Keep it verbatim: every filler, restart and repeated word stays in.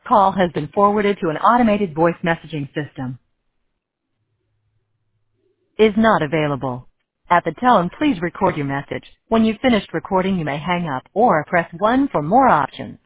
Call has been forwarded to an automated voice messaging system. Is not available. At the tone, please record your message. When you've finished recording, you may hang up or press one for more options.